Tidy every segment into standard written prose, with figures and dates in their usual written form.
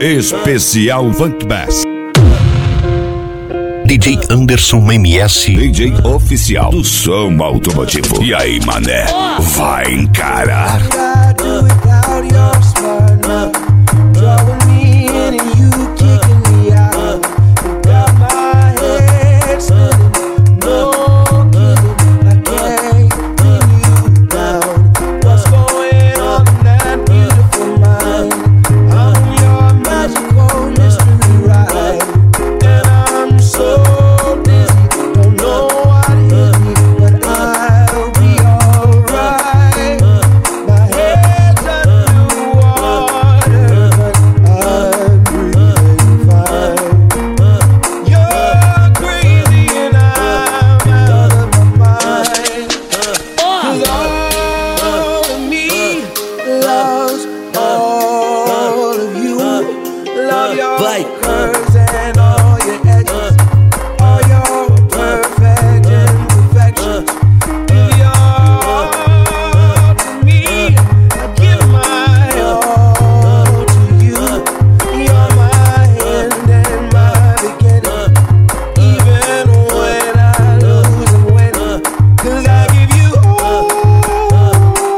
Especial Funk Bass. DJ Anderson MS, DJ oficial do som automotivo. E aí, mané, vai encarar? Vai. Curves and all your edges, all your perfect imperfections. Give your all to me, I give my all to you. You're my end and my beginning, even when I lose and win. 'Cause I give you all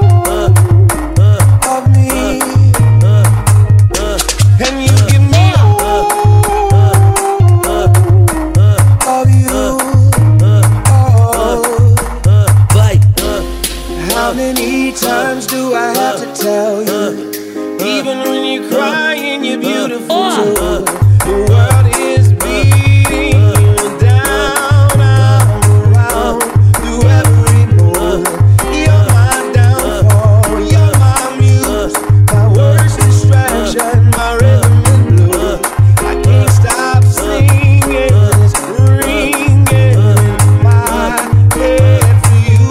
of me, and you give me How many times do I have to tell you? Even when you're crying, you're beautiful too. The world is beating you down. I'm around through every moment. You're my downfall, you're my muse, my worst distraction, my rhythm and blues. I can't stop singing, it's ringing in my head for you.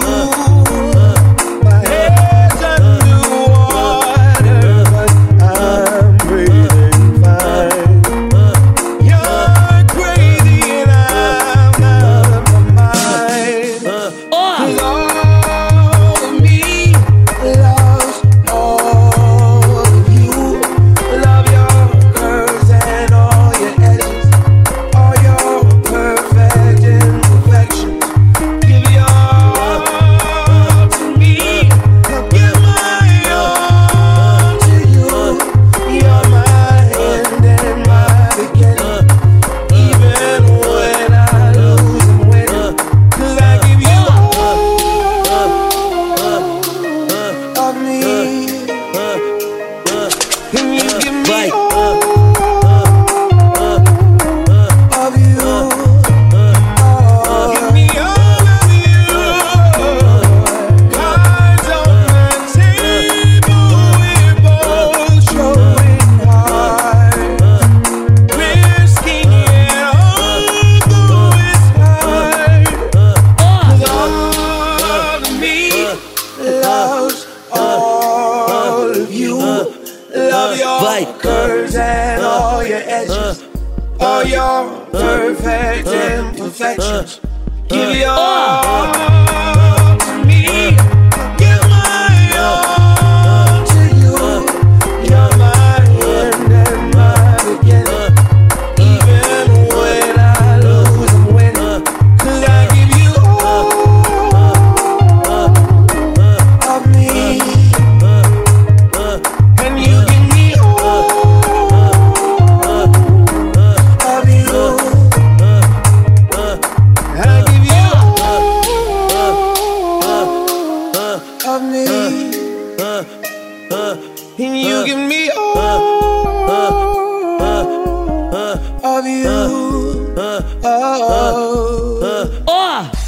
Love your curves and all your edges, all your perfect imperfections. Give your all to me, give my all to you. You're my end and my beginning, even when I lose and win. 'Cause I give you all of me, and you give me all of you. I give you all of me, and you give me all of you. Oh.